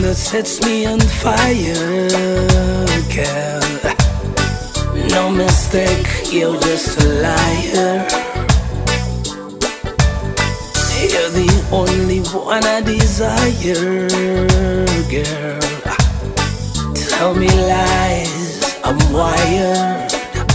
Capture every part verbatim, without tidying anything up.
that sets me on fire, girl. No mistake, you're just a liar. You're the only one I desire, girl. Tell me lies, I'm wired.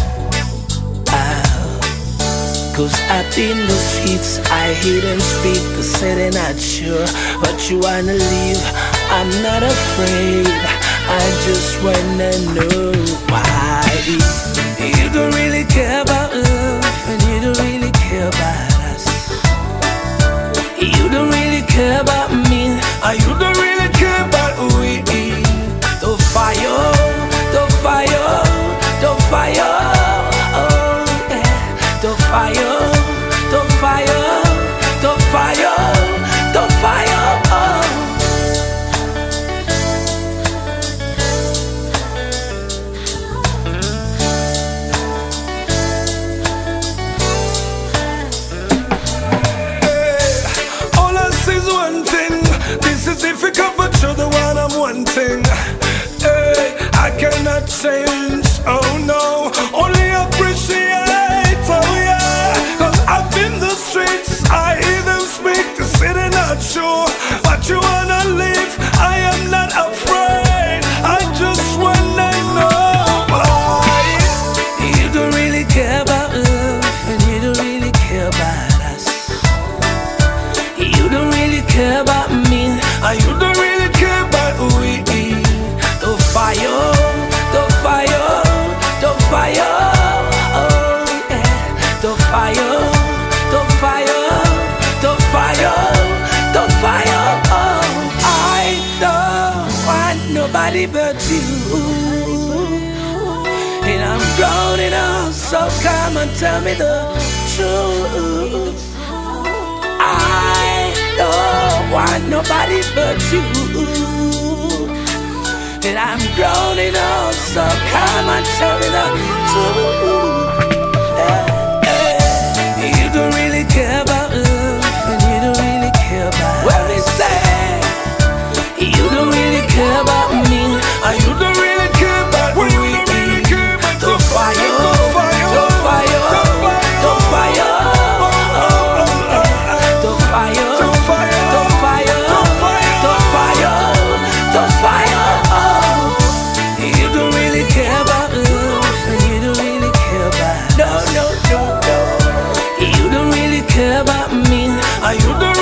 Ah, cause out in the streets I hear them speak, they say they're not sure, but you wanna leave. I'm not afraid, I just wanna know why. You don't really care about love, and you don't really care about us. You don't really care about me, and you don't really care about we. The fire, the fire, the fire, oh yeah. The fire, the fire, the fire, the fire, oh. This is difficult, but you're the one I'm wanting. Hey, I cannot change, oh no. Only appreciate, oh yeah. Cause up in the streets, I hear them speak. They say they're not sure, but you wanna leave. I am not afraid, I just wanna know why. You don't really care about love, and you don't really care about us. You don't really care about me, and you don't really care about we. The fire, the fire, the fire, oh yeah. The fire, the fire, the fire, the fire, oh. I don't want nobody but you, and I'm grown enough, so come and tell me the truth. I don't want nobody but you, and I'm grown enough, so come and tell me the truth. Yeah, yeah. You don't really care about love, and you don't really care about what we say. You don't really care about me, and you don't really care about we. The fire, the fire, the fire, the fire, the fire, the fire, the fire, the fire, the fire. You don't really care about love, and you don't really care about no, no, no, no. You don't really care about me, and you don't